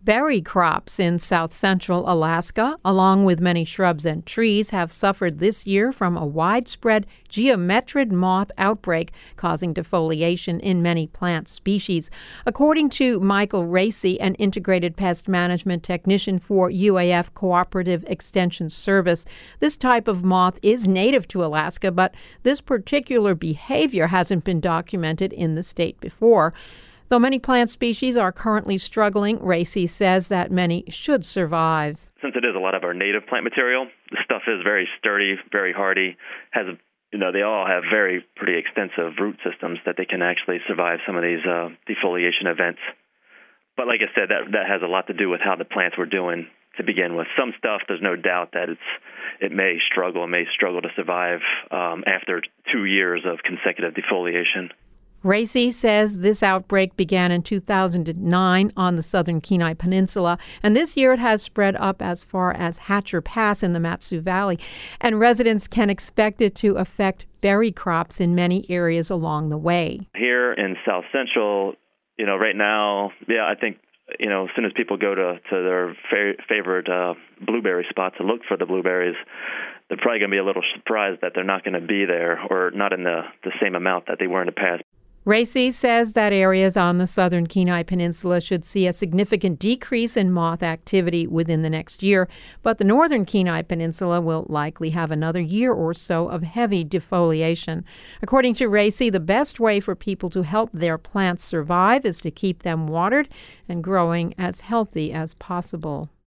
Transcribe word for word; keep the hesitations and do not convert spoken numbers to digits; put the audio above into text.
Berry crops in south-central Alaska, along with many shrubs and trees, have suffered this year from a widespread geometrid moth outbreak, causing defoliation in many plant species. According to Michael Racy, an integrated pest management technician for U A F Cooperative Extension Service, this type of moth is native to Alaska, but this particular behavior hasn't been documented in the state before. Though many plant species are currently struggling, Racy says that many should survive. Since it is a lot of our native plant material, the stuff is very sturdy, very hardy, has, you know, they all have very pretty extensive root systems that they can actually survive some of these uh, defoliation events. But like I said, that that has a lot to do with how the plants were doing to begin with. Some stuff, there's no doubt that it's it may struggle, it may struggle to survive um, after two years of consecutive defoliation. Racy says this outbreak began in two thousand nine on the southern Kenai Peninsula, and this year it has spread up as far as Hatcher Pass in the Mat-Su Valley, and residents can expect it to affect berry crops in many areas along the way. Here in South Central, you know, right now, yeah, I think, you know, as soon as people go to, to their fa- favorite uh, blueberry spot to look for the blueberries, they're probably going to be a little surprised that they're not going to be there or not in the, the same amount that they were in the past. Racy says that areas on the southern Kenai Peninsula should see a significant decrease in moth activity within the next year, but the northern Kenai Peninsula will likely have another year or so of heavy defoliation. According to Racy, the best way for people to help their plants survive is to keep them watered and growing as healthy as possible.